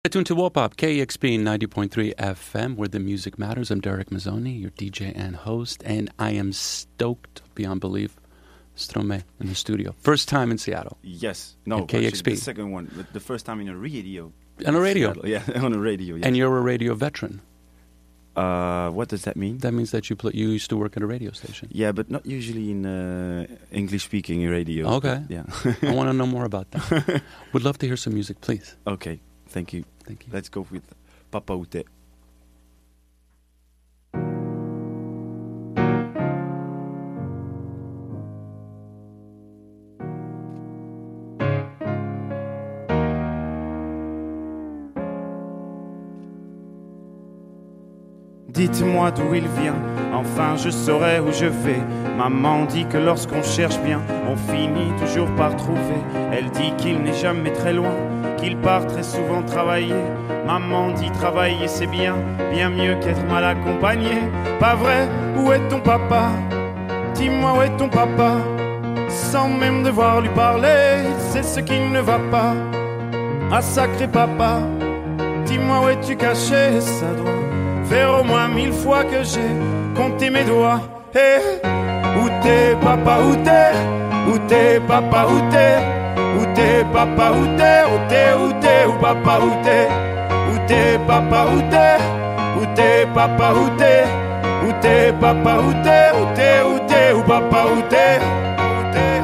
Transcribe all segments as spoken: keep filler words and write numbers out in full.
Tuned to Wopop, K E X P ninety point three F M, where the music matters. I'm Derek Mazzoni, your D J and host, and I am stoked beyond belief. Stromae in the studio. First time in Seattle. Yes. No, K E X P. The second one. The, the first time in a radio. On a radio? Seattle. Yeah, on a radio. Yes. And you're a radio veteran. Uh, what does that mean? That means that you play, you used to work at a radio station. Yeah, but not usually in uh, English-speaking radio. Okay. Yeah. I want to know more about that. Would love to hear some music, please. Okay. Thank you. Thank you. Let's go with Papa Oute. Dites-moi d'où il vient, enfin je saurai où je vais. Maman dit que lorsqu'on cherche bien, on finit toujours par trouver. Elle dit qu'il n'est jamais très loin, qu'il part très souvent travailler. Maman dit travailler c'est bien, bien mieux qu'être mal accompagné. Pas vrai, où est ton papa? Dis-moi où est ton papa? Sans même devoir lui parler, c'est ce qui ne va pas. Ah sacré papa, dis-moi où es-tu caché? Ça doit faire au moins mille fois que j'ai compté mes doigts. Hey, où t'es papa, où t'es? Où t'es papa, où t'es? Où t'es papa, où t'es? Où t'es, où t'es, où papa, où t'es? Où t'es papa, où t'es? Où t'es papa, où t'es? Où t'es papa, où t'es? Où t'es, où t'es, où papa, où t'es? Où t'es?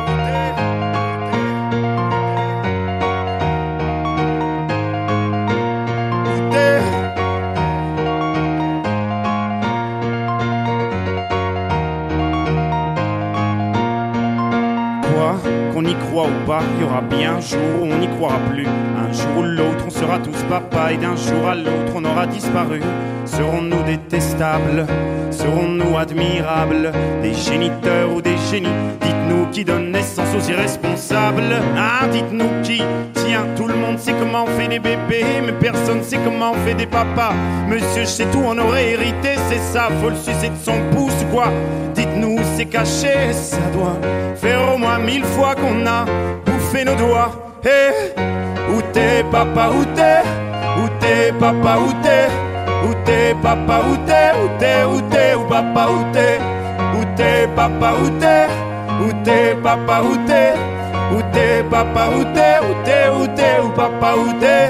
Qu'on y croit ou pas, il y aura bien un jour où on n'y croira plus. Un jour ou l'autre, on sera tous papa et d'un jour à l'autre, on aura disparu. Serons-nous détestables? Serons-nous admirables? Des géniteurs ou des génies? Dites-nous qui donne naissance aux irresponsables. Hein, dites-nous qui? Tiens, tout le monde sait comment on fait des bébés, mais personne sait comment on fait des papas. Monsieur, je sais tout, on aurait hérité, c'est ça, faut le sucer de son pouce ou quoi? Dites-nous où c'est caché, ça doit faire au moins mille fois qu'on a bouffé nos doigts. Hey, où t'es papa, où t'es? Où t'es papa, où t'es? Où t'es papa, où t'es? Où t'es, où t'es, où papa, où t'es? Où t'es papa, où t'es? Où t'es papa, où t'es? Où t'es papa, où t'es? Où t'es, où t'es, où papa, où t'es?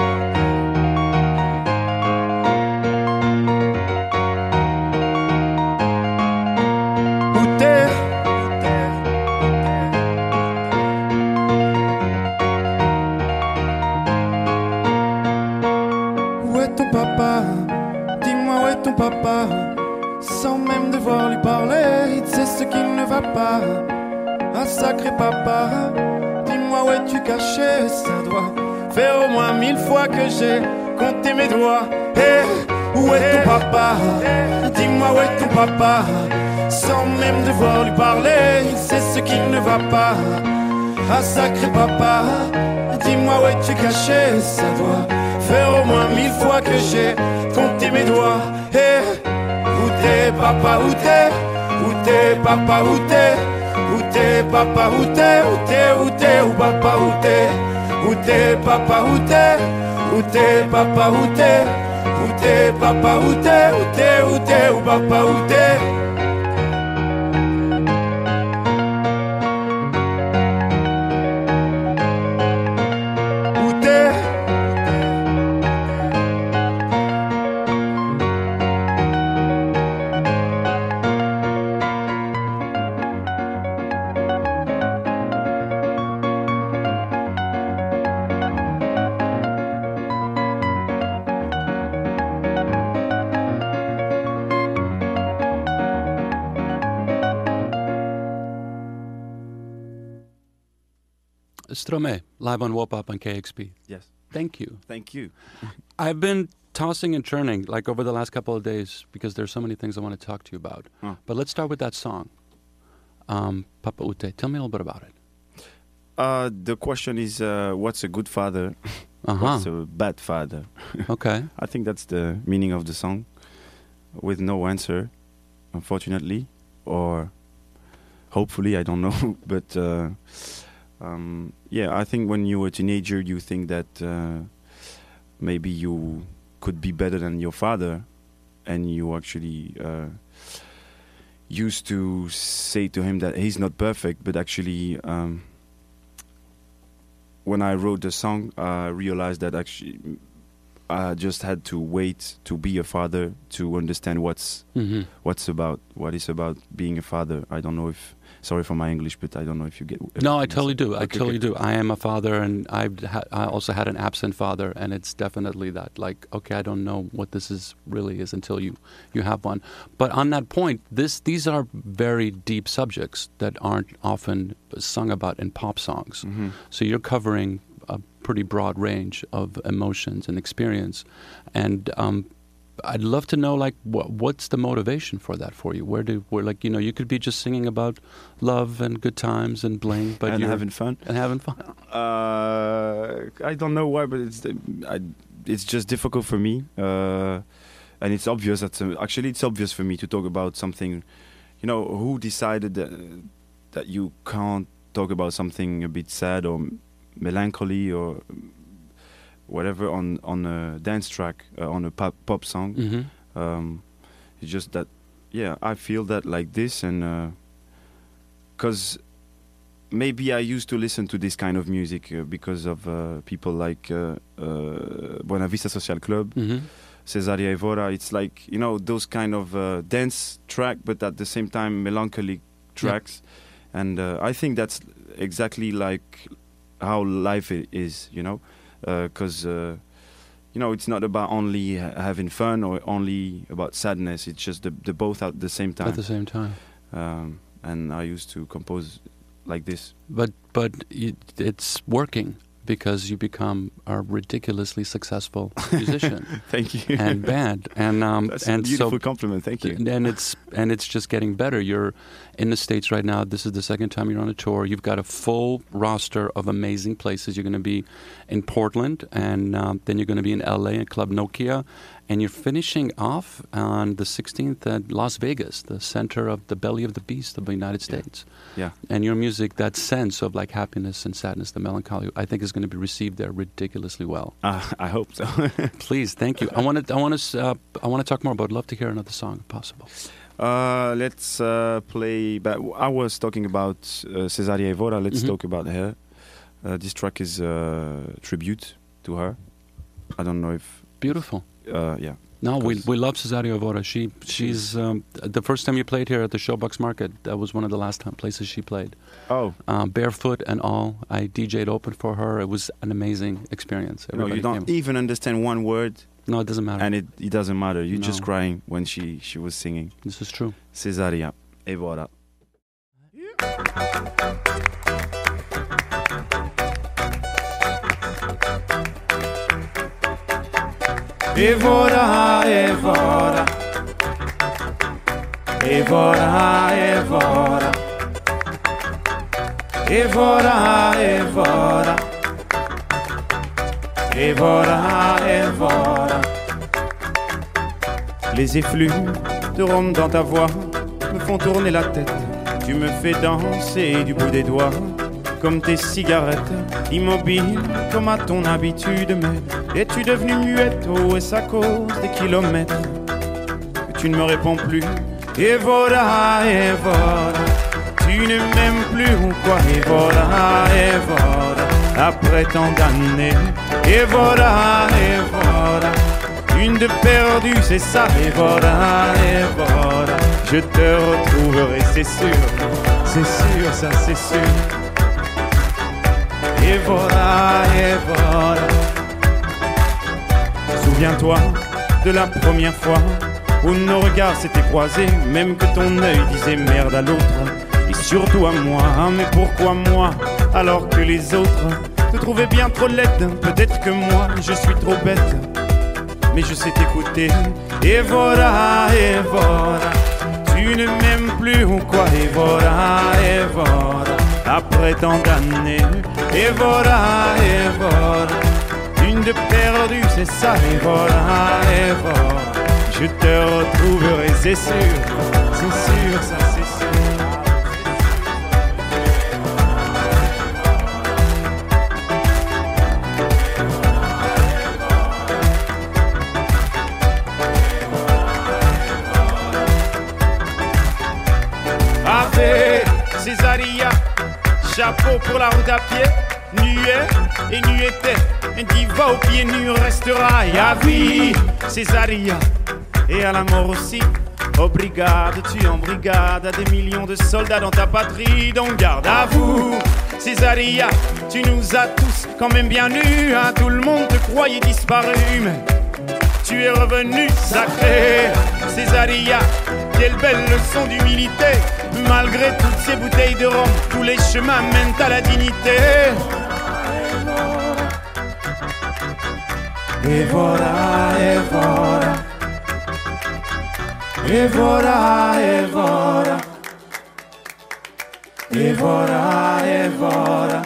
Papa, sans même devoir lui parler, il sait ce qu'il ne va pas. Ah sacré papa, dis-moi où es-tu caché? Ça doit faire au moins mille fois que j'ai compté mes doigts. Hey, où est ton papa? Dis-moi où est ton papa? Sans même devoir lui parler, il sait ce qu'il ne va pas. Ah sacré papa, dis-moi où es-tu caché? Ça doit faire au moins mille fois que j'ai compté mes doigts. Hey, où t'es papa, où t'es? Où t'es papa, où t'es? Où t'es papa, où t'es? Où t'es, où t'es, où papa, où t'es? Où t'es papa, où t'es? Où t'es papa, où t'es? Où t'es papa, où t'es? Où t'es, où t'es, où papa, où t'es? Stromae, live on Wopop on K X P. Yes. Thank you. Thank you. I've been tossing and turning like over the last couple of days because there's so many things I want to talk to you about. Oh. But let's start with that song, um, Papa Oute. Tell me a little bit about it. Uh, the question is, uh, what's a good father? Uh-huh. What's a bad father? Okay. I think that's the meaning of the song, with no answer, unfortunately, or hopefully, I don't know. But uh, um, yeah, I think when you're a teenager, you think that uh, maybe you could be better than your father, and you actually uh, used to say to him that he's not perfect, but actually um, when I wrote the song, I realized that actually I just had to wait to be a father to understand what's Mm-hmm. what's about what is about being a father. I don't know if sorry for my English, but I don't know if you get. No, I totally do. I Okay, totally okay. do. I am a father, and I've ha- I also had an absent father, and it's definitely that. Like, okay, I don't know what this is really is until you, you have one. But on that point, this these are very deep subjects that aren't often sung about in pop songs. Mhm. So you're covering a pretty broad range of emotions and experience, and um, I'd love to know, like, what, what's the motivation for that for you? Where do, where, like, you know, you could be just singing about love and good times and bling, but and you're having fun. and having fun. Uh, I don't know why, but it's I, it's just difficult for me, uh, and it's obvious that uh, actually it's obvious for me to talk about something. You know, who decided that that you can't talk about something a bit sad or melancholy or whatever on on a dance track, uh, on a pop pop song. Mm-hmm. Um, it's just that, yeah, I feel that like this, and because uh, maybe I used to listen to this kind of music uh, because of uh, people like uh, uh, Buena Vista Social Club, Mm-hmm. Cesaria Evora. It's like, you know, those kind of uh, dance track, but at the same time melancholic tracks, yeah. and uh, I think that's exactly like how life i- is, you know. Because, uh, uh, you know, it's not about only ha- having fun or only about sadness. It's just the, the both at the same time. At the same time. Um, and I used to compose like this. But but it, it's working because you become a ridiculously successful musician Thank you. and band, and um That's and a beautiful so compliment. Thank you. and it's and it's just getting better. You're in the States right now. This is the second time you're on a tour. You've got a full roster of amazing places. You're going to be in Portland, and um, then you're going to be in L A at Club Nokia, and you're finishing off on the sixteenth at Las Vegas, the center of the belly of the beast of the United States. Yeah. And your music, that sense of like happiness and sadness, the melancholy, I think is going to be received there ridiculously well. Uh, I hope so. Please, thank you. I want to, I want to, uh, I want to talk more about. Love to hear another song, if possible. Uh, let's uh, play. But I was talking about uh, Cesaria Evora. Let's Mhm. talk about her. Uh, this track is a tribute to her. I don't know if. Beautiful. Uh, yeah. No, we Because- we love Cesaria Evora. She she's um, the first time you played here at the Showbox Market. That was one of the last time places she played. Oh, Um, barefoot and all. I D J'd open for her. It was an amazing experience. you know, you Everybody don't came. even understand one word, No, it doesn't matter. and it, it doesn't matter. You're just No. crying when she, she was singing. This is true. Cesaria Evora. Evora, Evora, Evora, Evora, Evora, Evora, Evora, Evora. Les effluves de rhum dans ta voix me font tourner la tête. Tu me fais danser du bout des doigts, comme tes cigarettes, immobile comme à ton habitude. Mais es-tu devenue muette? Oh, est-ce à cause des kilomètres que tu ne me réponds plus? Et voilà, et voilà, tu ne m'aimes plus ou quoi? Et voilà, et voilà, après tant d'années. Et voilà, et voilà, une de perdue, c'est ça. Et voilà, et voilà, je te retrouverai, c'est sûr, c'est sûr, ça c'est sûr. Et voilà, et voilà. Souviens-toi de la première fois où nos regards s'étaient croisés, même que ton œil disait merde à l'autre, et surtout à moi. Mais pourquoi moi, alors que les autres te trouvaient bien trop laide? Peut-être que moi, je suis trop bête, mais je sais t'écouter. Et voilà, et voilà, tu ne m'aimes plus ou quoi? Et voilà, et voilà, après tant d'années. Et voilà, et voilà, une de perdue, c'est ça. Et voilà, et voilà, je te retrouverai, c'est sûr, c'est sûr, ça c'est sûr. chapeau pour la route à pied. Nu est et nu était, un diva aux pieds nus restera. Et à vie, Césaria, et à la mort aussi. Oh brigade, tu en brigade, à des millions de soldats dans ta patrie. Donc garde à vous, Césaria, tu nous as tous quand même bien nus, hein. Tout le monde te croyait disparu, mais tu es revenu sacré. Césaria, quelle belle leçon d'humilité. Malgré toutes ces bouteilles de rhum, tous les chemins mènent à la dignité. Et voilà, et voilà. Et voilà, et voilà. Et voilà, et voilà.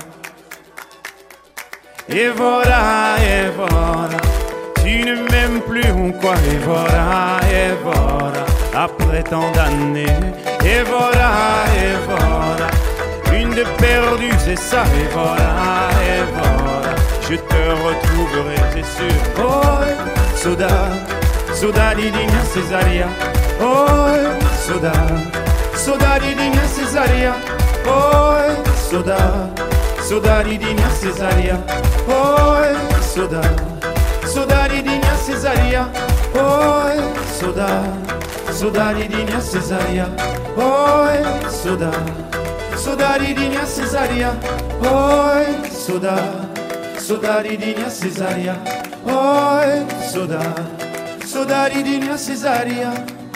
Et voilà, et voilà. Tu ne m'aimes plus ou quoi? Et voilà, et voilà. Après tant d'années. Et voilà, et voilà. Une de perdue, c'est ça. Et voilà, et voilà. Je te retrouverai, c'est sûr. Oh, soda, soda di digna Césaria. Oh, soda, soda di digna Césaria. Oh, soda, soda di digna Césaria. Oh, soda, soda di digna Césaria. Oh, soda, soda di digna Césaria. Oh, soda, soda di digna Césaria. Oh, soda, soda di digna Césaria. Oh, soda, soda di digna Césaria.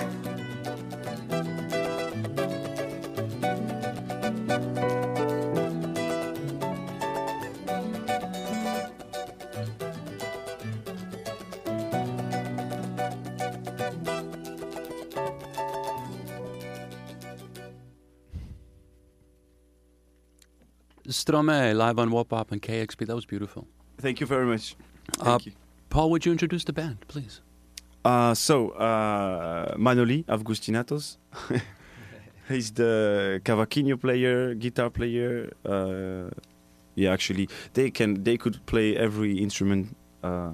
Stromae, live on Wop-Pop and K X P. That was beautiful. Thank you very much. Thank uh, you. Paul, would you introduce the band, please? Uh, so, uh, Manoli Avgustinatos. He's the cavaquinho player, guitar player. Uh, yeah, actually, they can they could play every instrument uh,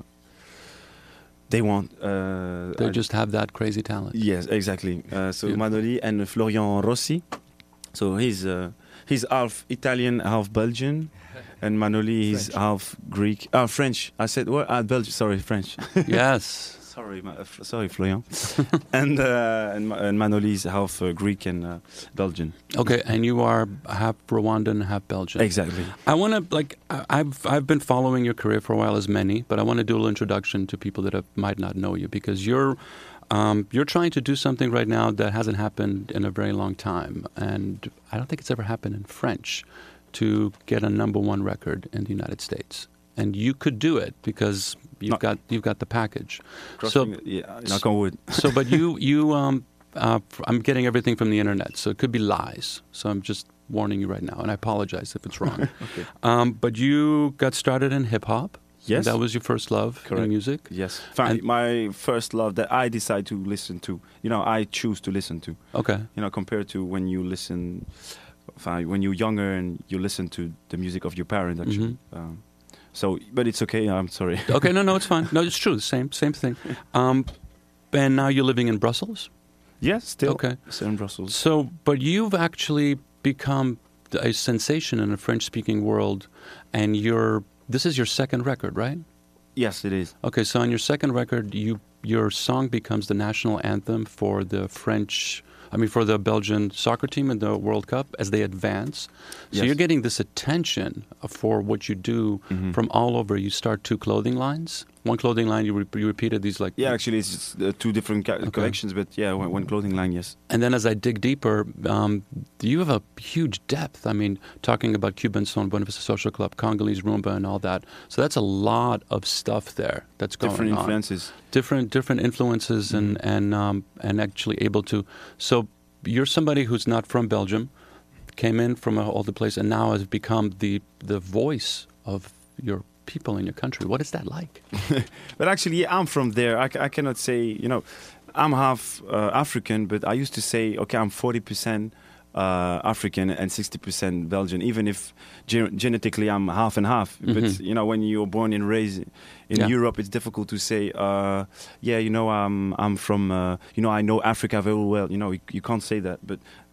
they want. Uh, they just have that crazy talent. Yes, exactly. Uh, so Beautiful. Manoli and Florian Rossi. So he's uh, he's half Italian, half Belgian. And Manoli is half Greek. Ah, French. I said, what? Ah, Belgian. Sorry, French. Yes. Sorry, ma- f- sorry, Florian. and, uh, and and Manoli is half uh, Greek and uh, Belgian. Okay, and you are half Rwandan, half Belgian. Exactly. I want to like I- I've I've been following your career for a while, as many, but I want to do a little introduction to people that have, might not know you, because you're um, you're trying to do something right now that hasn't happened in a very long time, and I don't think it's ever happened in French, to get a number one record in the United States. And you could do it because you've Not got you've got the package. Crossing, So yeah, knock on wood. so, but you you um uh, I'm getting everything from the internet, so it could be lies. So I'm just warning you right now, and I apologize if it's wrong. Okay. Um, but you got started in hip hop. Yes. That was your first love Correct. in music. Yes. Finally, my first love that I decide to listen to. You know, I choose to listen to. Okay. You know, compared to when you listen, fine, when you're younger and you listen to the music of your parents, actually. Mhm. Um, so, but it's okay. I'm sorry. Okay. No, no, it's fine. No, it's true. Same, same thing. Um, and now you're living in Brussels. Yes, still. Okay. Still in Brussels. So, but you've actually become a sensation in the French-speaking world, and you're. This is your second record, right? Yes, it is. Okay, so on your second record, you your song becomes the national anthem for the French, I mean, for the Belgian soccer team in the World Cup as they advance. So Yes. you're getting this attention for what you do Mhm. from all over. You start two clothing lines. One clothing line, you, re- you repeated these like... Yeah, actually, it's just, uh, two different ca- Okay. collections, but yeah, one, one clothing line, yes. And then as I dig deeper, um, you have a huge depth. I mean, talking about Cuban Son, Buena Vista Social Club, Congolese rumba, and all that. So that's a lot of stuff there that's going Different on. influences. Different different influences and and um, and actually able to. So you're somebody who's not from Belgium, came in from all the place, and now has become the the voice of your people in your country. What is that like? But actually, yeah, I'm from there. I, c- I cannot say, you know, I'm half uh, African, but I used to say, okay, I'm forty percent uh, African and sixty percent Belgian, even if gen- genetically I'm half and half. Mhm. But, you know, when you're born and raised in Yeah. Europe, it's difficult to say, uh, yeah, you know, I'm, I'm from, uh, you know, I know Africa very well. You know, you, you can't say that. But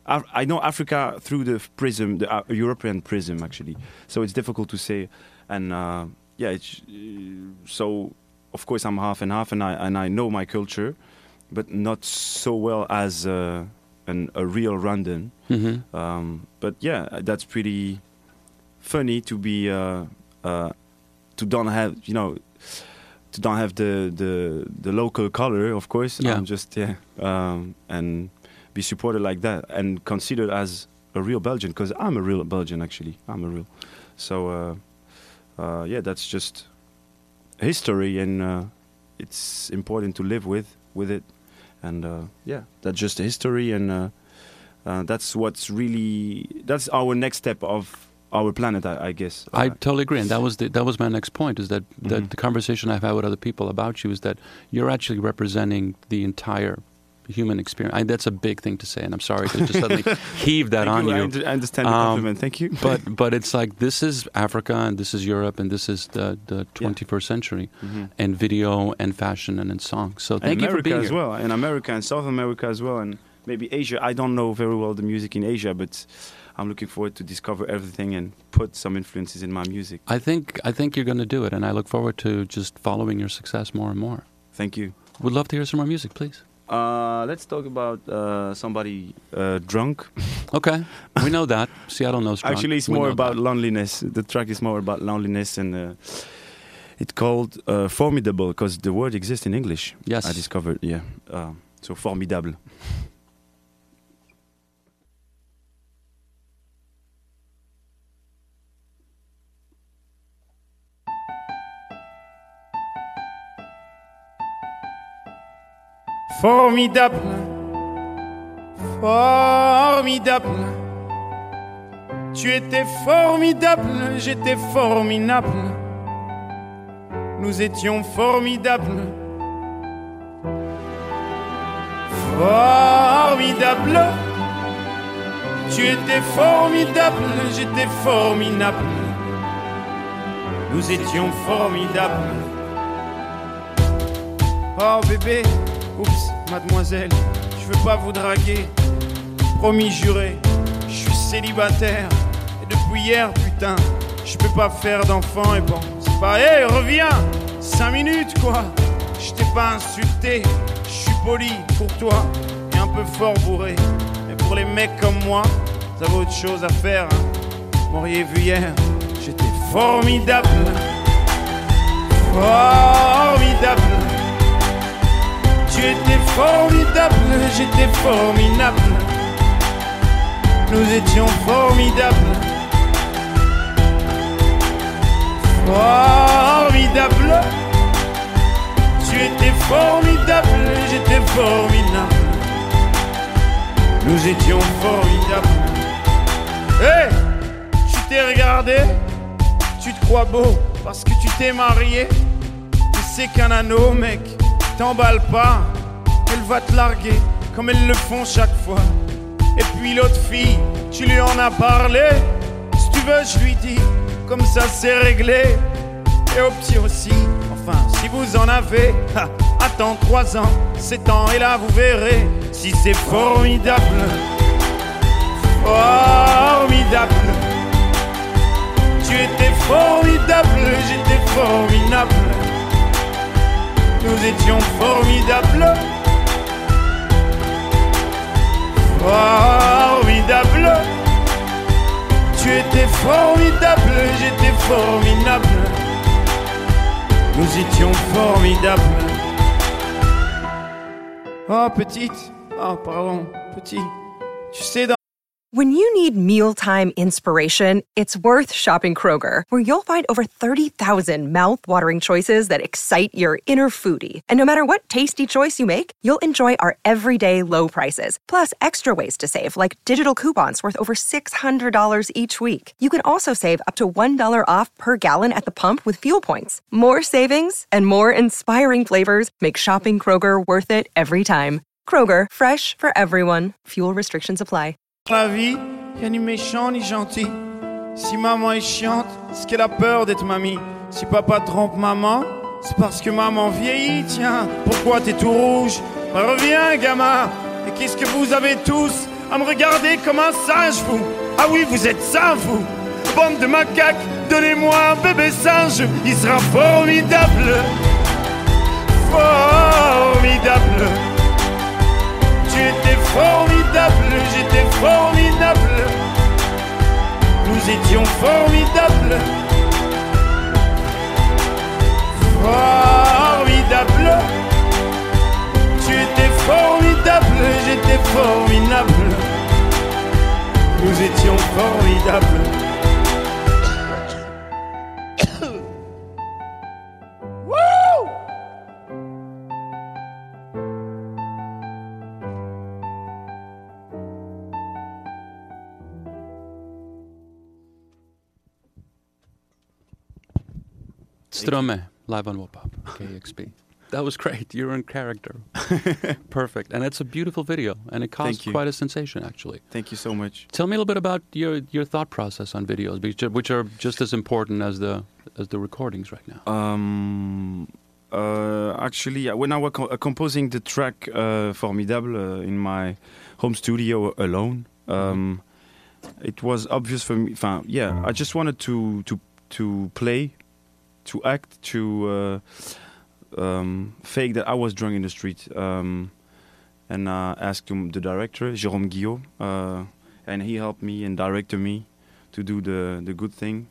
Af- I know Africa through the prism, the uh, European prism, actually. So it's difficult to say. And uh, yeah, it's, uh, so of course I'm half and half, and I and I know my culture, but not so well as uh, an, a real Rwandan. Mm-hmm. Um, but yeah, that's pretty funny to be uh, uh, to don't have you know to don't have the the, the local color. Of course, yeah. I'm just yeah, um, and be supported like that and considered as a real Belgian, because I'm a real Belgian actually. I'm a real. So uh, uh, yeah, that's just history, and uh, it's important to live with with it. And uh, yeah, that's just history, and uh, uh, that's what's really that's our next step of our planet, I, I guess. I uh, totally agree, and that was the, that was my next point. Is that, mm-hmm. that the conversation I've had with other people about you is that you're actually representing the entire human experience. I, that's a big thing to say, and I'm sorry to just suddenly heave that on you. you. I, under, I understand the um, compliment. Thank you. but but it's like this is Africa, and this is Europe, and this is the, the twenty-first yeah. century, mm-hmm. and video, and fashion, and in song. So thank and you America for being as here. well, in America and South America as well, and maybe Asia. I don't know very well the music in Asia, but I'm looking forward to discover everything and put some influences in my music. I think I think you're going to do it, and I look forward to just following your success more and more. Thank you. Would love to hear some more music, please. Uh, let's talk about uh, somebody uh, drunk. Okay, we know that. Seattle knows drunk. Actually, it's we more about that. loneliness. The track is more about loneliness, and uh, it's called uh, Formidable, because the word exists in English. Yes. I discovered, yeah. Uh, so, Formidable. Formidable, formidable. Tu étais formidable, j'étais formidable. Nous étions formidables. Formidable. Tu étais formidable, j'étais formidable. Nous étions formidables. Oh bébé. Oups, mademoiselle, je veux pas vous draguer. Promis juré, je suis célibataire. Et depuis hier, putain, je peux pas faire d'enfant. Et bon, c'est pas, hé, hey, reviens. Cinq minutes, quoi. Je t'ai pas insulté. Je suis poli pour toi et un peu fort bourré. Mais pour les mecs comme moi, vous avez autre chose à faire, hein. Vous m'auriez vu hier, j'étais formidable. Formidable. Tu étais formidable, j'étais formidable. Nous étions formidables. Formidable. Tu étais formidable, j'étais formidable. Nous étions formidables. Hé, hey, tu t'es regardé, tu te crois beau parce que tu t'es marié. Mais c'est qu'un anneau, mec. T'emballe pas, elle va te larguer comme elles le font chaque fois. Et puis l'autre fille, tu lui en as parlé. Si tu veux, je lui dis, comme ça c'est réglé. Et au petit aussi, enfin, si vous en avez, ha, attends trois ans, sept ans, et là vous verrez si c'est formidable. Formidable. Tu étais formidable, j'étais formidable. Nous étions formidables. Formidable. Tu étais formidable, j'étais formidable. Nous étions formidables. Oh petite, oh pardon, petit. Tu sais dans When you need mealtime inspiration, it's worth shopping Kroger, where you'll find over thirty thousand mouth-watering choices that excite your inner foodie. And no matter what tasty choice you make, you'll enjoy our everyday low prices, plus extra ways to save, like digital coupons worth over six hundred dollars each week. You can also save up to one dollar off per gallon at the pump with fuel points. More savings and more inspiring flavors make shopping Kroger worth it every time. Kroger, fresh for everyone. Fuel restrictions apply. la vie, y'a ni méchant ni gentil. Si maman est chiante, c'est qu'elle a peur d'être mamie. Si papa trompe maman, c'est parce que maman vieillit. Tiens, pourquoi t'es tout rouge? Bah, reviens, gamin. Et qu'est-ce que vous avez tous à me regarder comme un singe, vous. Ah oui, vous êtes ça, vous. Bande de macaques, donnez-moi un bébé singe, il sera formidable. Formidable. Tu étais formidable, j'étais formidable. Nous étions formidables. Formidable. Tu étais formidable, j'étais formidable. Nous étions formidables. Woo! Strome, live on Wopop, K X P. That was great. You're in character. Perfect. And it's a beautiful video. And it caused quite a sensation, actually. Thank you so much. Tell me a little bit about your, your thought process on videos, which are, which are just as important as the as the recordings right now. Um, uh, actually, when I was co- uh, composing the track uh, Formidable uh, in my home studio alone, um, it was obvious for me. Enfin, yeah, I just wanted to to to play, to act, to uh, um, fake that I was drunk in the street. Um, and I uh, asked him, the director, Jérôme Guillot, uh, and he helped me and directed me to do the, the good thing.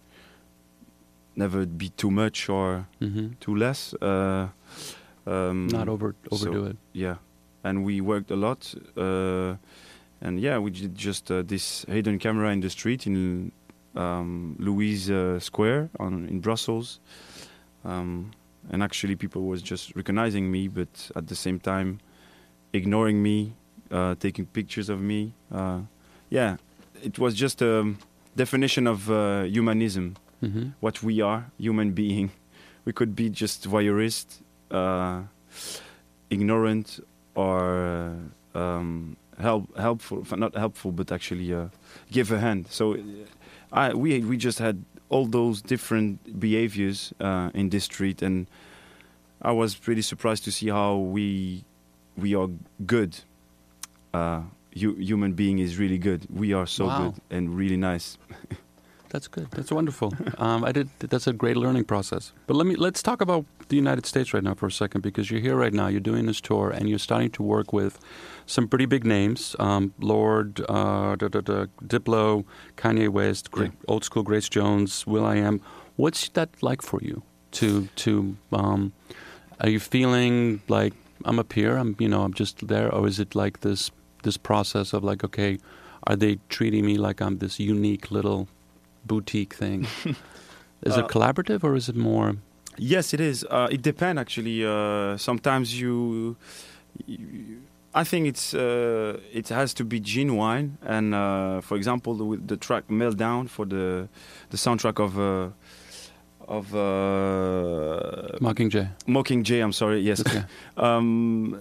Never be too much or mm-hmm. too less. Uh, um, Not over overdo so, it. Yeah, and we worked a lot. Uh, and yeah, we did just uh, this hidden camera in the street in um, Louise uh, Square on, in Brussels. Um, and actually people was just recognizing me, but at the same time ignoring me, uh, taking pictures of me. Uh, yeah, it was just a definition of uh, humanism. Mm-hmm. What we are, human being. We could be just voyeurist, uh, ignorant, or uh, um, help, helpful. Not helpful, but actually uh, give a hand. So, I we we just had all those different behaviors uh, in this street, and I was pretty surprised to see how we we are good. Uh, hu- human being is really good. We are so Wow. good and really nice. That's good. That's wonderful. um, I did. That's a great learning process. But let me let's talk about the United States right now for a second, because you're here right now. You're doing this tour, and you're starting to work with some pretty big names: um, Lord, uh, da, da, da, Diplo, Kanye West, great, Yeah. Old School, Grace Jones, will.i.am. What's that like for you? To to um, are you feeling like I'm up here? I'm you know I'm just there, or is it like this this process of like, okay, are they treating me like I'm this unique little boutique thing? Is uh, it collaborative, or is it more? Yes, it is. Uh, it depends, actually. Uh, sometimes you, you, I think it's uh, it has to be genuine. And uh, for example, the, the track "Meltdown" for the the soundtrack of uh, of uh, Mockingjay. Mockingjay. I'm sorry. Yes. Okay. um,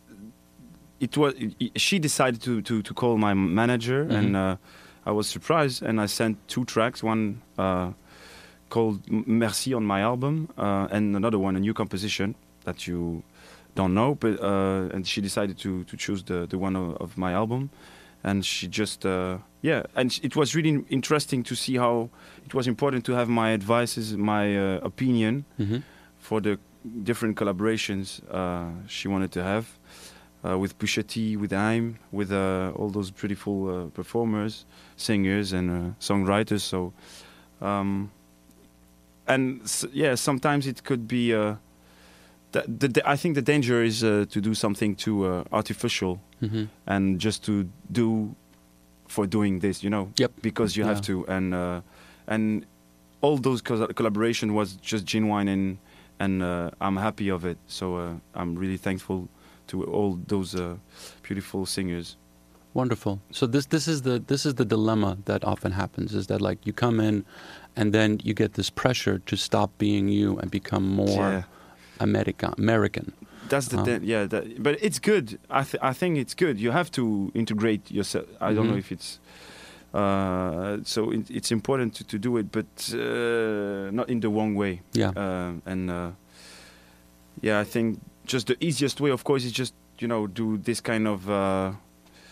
it was. It, she decided to, to, to call my manager, Mm-hmm. and uh, I was surprised, and I sent two tracks. One uh, called Merci on my album, uh, and another one, a new composition that you don't know. But uh, and she decided to to choose the the one of, of my album, and she just uh, yeah. And it was really interesting to see how it was important to have my advices, my uh, opinion Mm-hmm. for the different collaborations uh, she wanted to have. Uh, with Pusha T, with Aim, with uh, all those beautiful uh, performers, singers, and uh, songwriters. So, um, and s- yeah, sometimes it could be. Uh, the, the, the, I think the danger is uh, to do something too uh, artificial Mm-hmm. and just to do for doing this, you know. Yep. Because you Yeah. have to, and uh, and all those co- collaboration was just genuine, and and uh, I'm happy of it. So uh, I'm really thankful to all those uh, beautiful singers. Wonderful. So this this is the this is the dilemma that often happens, is that like you come in, and then you get this pressure to stop being you and become more Yeah. American. American. That's the Um, de- yeah, that, but it's good. I th- I think it's good. You have to integrate yourself. I don't Mhm. know if it's uh, so. It, it's important to, to do it, but uh, not in the wrong way. Yeah. Um, and uh, yeah, I think just the easiest way, of course, is just you know do this kind of uh,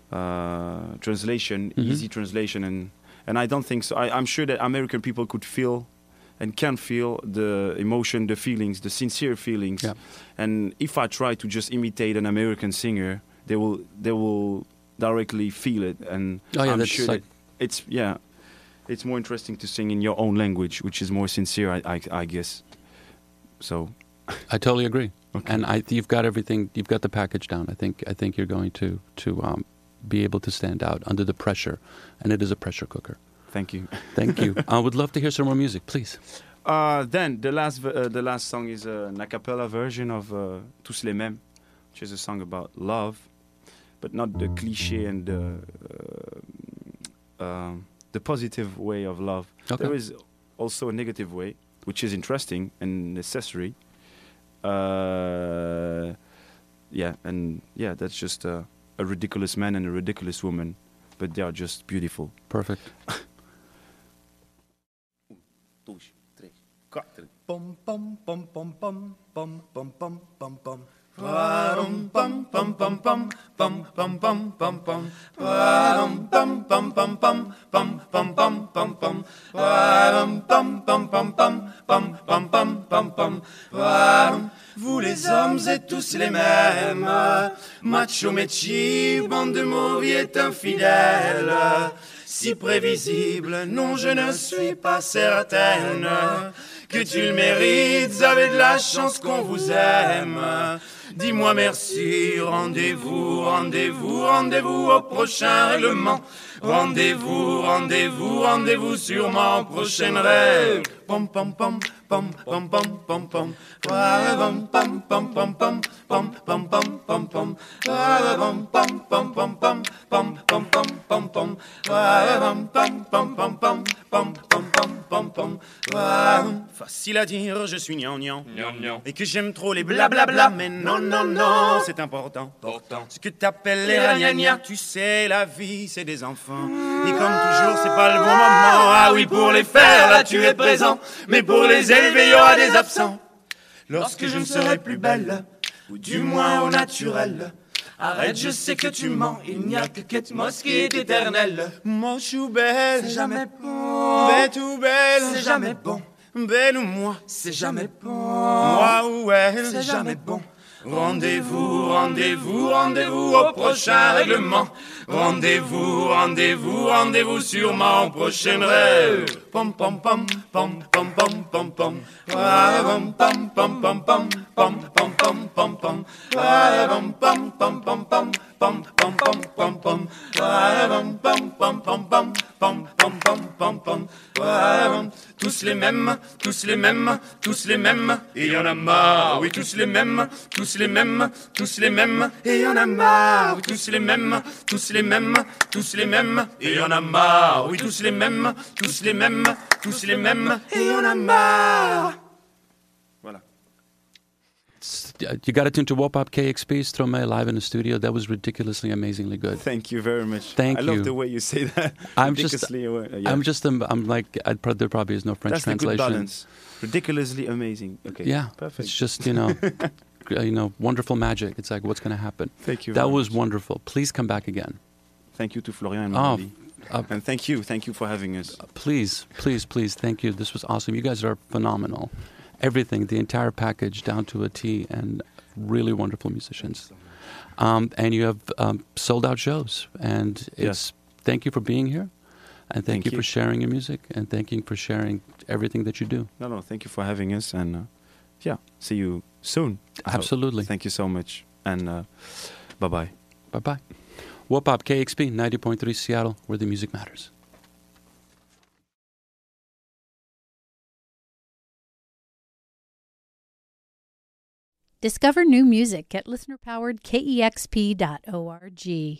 uh, translation, Mm-hmm. easy translation, and and I don't think so. I, I'm sure that American people could feel and can feel the emotion, the feelings, the sincere feelings. Yeah. And if I try to just imitate an American singer, they will they will directly feel it. And Oh, yeah, I'm that's sure like- that it's yeah, it's more interesting to sing in your own language, which is more sincere, I I, I guess. So. I totally agree. Okay. And I, you've got everything. You've got the package down. I think. I think you're going to to um, be able to stand out under the pressure, and it is a pressure cooker. Thank you. Thank you. I would love to hear some more music, please. Uh, then the last v- uh, the last song is uh, an a cappella version of uh, Tous les mêmes, which is a song about love, but not the cliché and the uh, um, the positive way of love. Okay. There is also a negative way, which is interesting and necessary. Uh, yeah, and yeah, that's just uh, a ridiculous man and a ridiculous woman, but they are just beautiful. Perfect. Dois, três, quatro. Pom pom pom pom pom pom pom pom pom pom. Pam pam pam pam pam pam pam pam pam pam. Pam pam pam pam pam pam pam pam pam pam. Pam pam pam pam pam pam pam pam pam pam. Pam. Vous les hommes êtes tous les mêmes. Macho Mechi, bande de mauvais infidèles. Si prévisible, non je ne suis pas certaine que tu le mérites, vous avez de la chance qu'on vous aime. Dis-moi merci, rendez-vous, rendez-vous, rendez-vous au prochain règlement. Rendez-vous, rendez-vous, rendez-vous sûrement au prochain rêve. Pom pom pom pom pom pom pom pom. Pom pom pom pom pom pom pom pom pom pom. Pom pom pom pom pom pom pom pom pom pom. Pom pom pom pom pom pom pom pom pom pom. Facile à dire, je suis gnangnan. Et que j'aime trop les blablabla. Mais non, non, non, c'est important. Ce que t'appelles les ragnagnas, tu sais, la vie, c'est des enfants. Et comme toujours, c'est pas le bon moment. Ah oui, pour les faire, là, tu es présent. Mais pour les élever, il y aura des absents. Lorsque je ne serai plus belle, ou du moins au naturel. Arrête, je sais que tu mens, il n'y a que Kate Moss qui est éternelle. Moche ou belle, c'est jamais bon. Bête ou belle, c'est jamais bon. Belle ou moi, c'est jamais bon. Moi ou elle, c'est jamais bon. Rendez-vous, rendez-vous, rendez-vous au prochain règlement. Rendez-vous, rendez-vous, rendez-vous sûrement au prochain rêve. Pom pom pom pom pom pom pom pom. Pom pom pom pom pom pom pom pom pom pom. Pom pom pom pom pom pom pom pom pom pom. Pom pom pom pom pom pom pom pom pom pom. Tous les mêmes, tous les mêmes, tous les mêmes. Et y en a marre, oui tous les mêmes, tous les mêmes, tous les mêmes. Et y en a marre, oui tous les mêmes, tous les mêmes, tous les mêmes. Et y en a marre, oui tous les mêmes, tous les mêmes, tous les mêmes. Et y en a marre. Voilà. You got to tune to Wopop K X P, Stromae live in the studio. That was ridiculously, amazingly good. Thank you very much. Thank I you. love the way you say that. I'm just, Ridiculously aware. Uh, yeah. I'm just, um, I'm like, I'd, pro- there probably is no French That's the good translation. balance. Ridiculously amazing. Okay. Yeah, Perfect. it's just you know, g- you know, wonderful magic. It's like, what's going to happen? Thank you. That very was much. wonderful. Please come back again. Thank you to Florian and Oh, Magali. uh, And thank you, thank you for having us. Please, please, please, thank you. This was awesome. You guys are phenomenal. Everything, the entire package, down to a T, and really wonderful musicians. Um, and you have um, sold out shows. And it's Yes. thank you for being here, and thank, Thank you, you. for sharing your music, and thank you for sharing everything that you do. No, no, thank you for having us, and uh, yeah, see you soon. I hope. Absolutely. Thank you so much, and uh, bye bye. Bye bye. Wopop K X P ninety point three Seattle, where the music matters. Discover new music at listener powered K E X P dot org.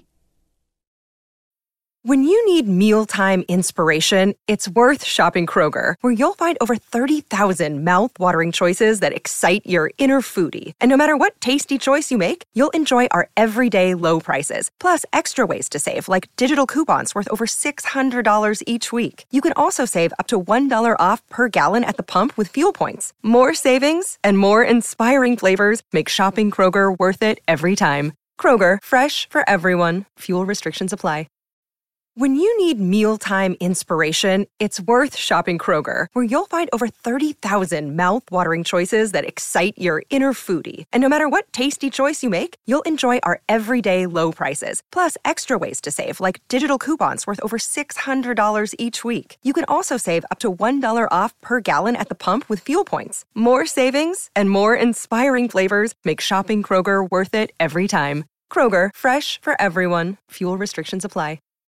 When you need mealtime inspiration, it's worth shopping Kroger, where you'll find over thirty thousand mouth-watering choices that excite your inner foodie. And no matter what tasty choice you make, you'll enjoy our everyday low prices, plus extra ways to save, like digital coupons worth over six hundred dollars each week. You can also save up to one dollar off per gallon at the pump with fuel points. More savings and more inspiring flavors make shopping Kroger worth it every time. Kroger, fresh for everyone. Fuel restrictions apply. When you need mealtime inspiration, it's worth shopping Kroger, where you'll find over thirty thousand mouth-watering choices that excite your inner foodie. And no matter what tasty choice you make, you'll enjoy our everyday low prices, plus extra ways to save, like digital coupons worth over six hundred dollars each week. You can also save up to one dollar off per gallon at the pump with fuel points. More savings and more inspiring flavors make shopping Kroger worth it every time. Kroger, fresh for everyone. Fuel restrictions apply.